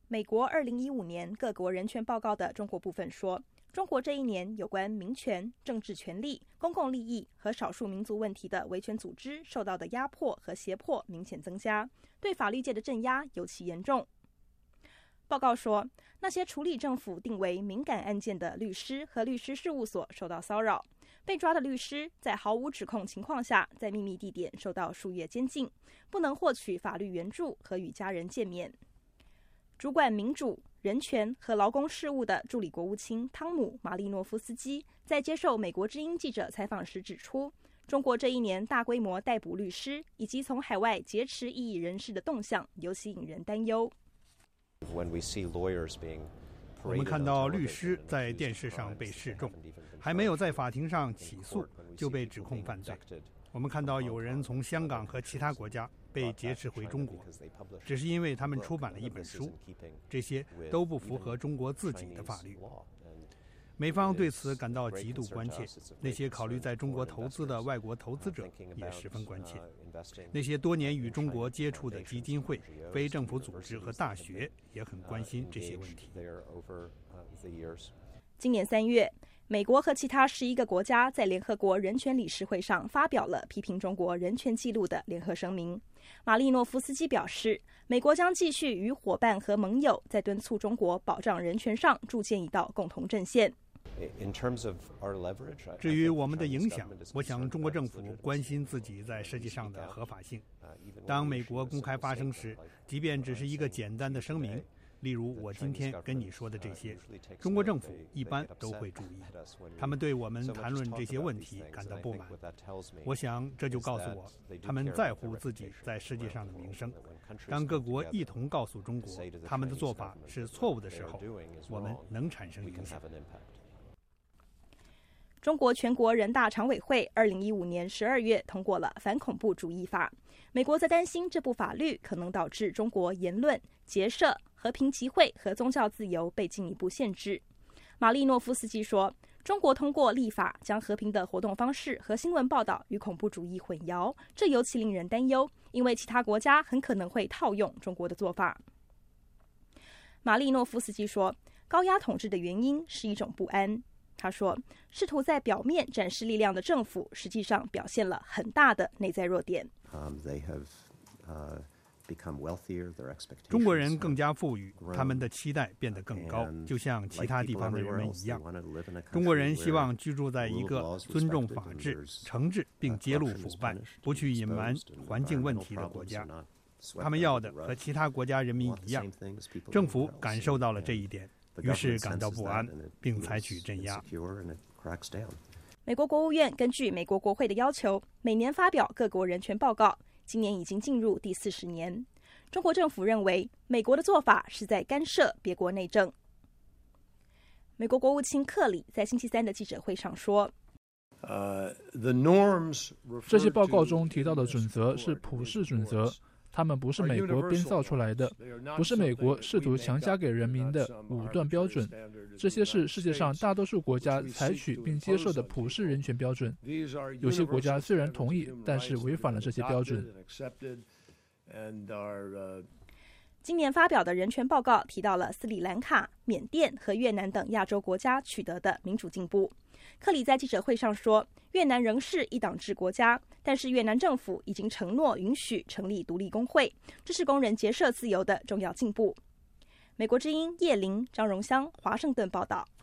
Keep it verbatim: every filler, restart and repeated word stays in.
美国二零一五年各国人权报告的中国部分说，中国这一年有关民权、政治权利、公共利益和少数民族问题的维权组织受到的压迫和胁迫明显增加，对法律界的镇压尤其严重。报告说，那些处理政府定为敏感案件的律师和律师事务所受到骚扰，被抓的律师在毫无指控情况下在秘密地点受到数月监禁，不能获取法律援助和与家人见面。主管民主、人权和劳工事务的助理国务卿汤姆·马利诺夫斯基在接受美国之音记者采访时指出，中国这一年大规模逮捕律师以及从海外劫持异议人士的动向尤其引人担忧。 我们看到律师在电视上被示众，还没有在法庭上起诉就被指控犯罪。我们看到有人从香港和其他国家被劫持回中国，只是因为他们出版了一本书，这些都不符合中国自己的法律。美方对此感到极度关切，那些考虑在中国投资的外国投资者也十分关切，那些多年与中国接触的基金会、非政府组织和大学也很关心这些问题。 今年三月，美国和其他十一个国家在联合国人权理事会上发表了批评中国人权记录的联合声明。马利诺夫斯基表示，美国将继续与伙伴和盟友在敦促中国保障人权上筑建一道共同阵线。 至于我们的影响，我想中国政府关心自己在世界上的合法性。当美国公开发声时，即便只是一个简单的声明，例如我今天跟你说的这些，中国政府一般都会注意，他们对我们谈论这些问题感到不满。我想这就告诉我，他们在乎自己在世界上的名声。当各国一同告诉中国他们的做法是错误的时候，我们能产生影响。 中国全国人大常委会二零一五年十二月通过了反恐怖主义法，美国则担心这部法律可能导致中国言论、结社、和平集会和宗教自由被进一步限制。马利诺夫斯基说，中国通过立法将和平的活动方式和新闻报道与恐怖主义混淆，这尤其令人担忧，因为其他国家很可能会套用中国的做法。马利诺夫斯基说，高压统治的原因是一种不安。他说，试图在表面展示力量的政府实际上表现了很大的内在弱点。 中国人更加富裕，他们的期待变得更高，就像其他地方的人们一样。中国人希望居住在一个尊重法治、惩治并揭露腐败、不去隐瞒环境问题的国家。他们要的和其他国家人民一样。政府感受到了这一点，于是感到不安，并采取镇压。 美国国务院根据美国国会的要求，每年发表各国人权报告，今年已经进入第四十年。中国政府认为，美国的做法是在干涉别国内政。美国国务卿克里在星期三的记者会上说， 这些报告中提到的准则是普世准则，他们不是美国编造出来的，不是美国试图强加给人民的武断标准，这些是世界上大多数国家采取并接受的普世人权标准。有些国家虽然同意，但是违反了这些标准。 今年发表的人权报告提到了斯里兰卡、缅甸和越南等亚洲国家取得的民主进步。克里在记者会上说，越南仍是一党制国家，但是越南政府已经承诺允许成立独立工会，这是工人结社自由的重要进步。美国之音叶玲、张荣香，华盛顿报道。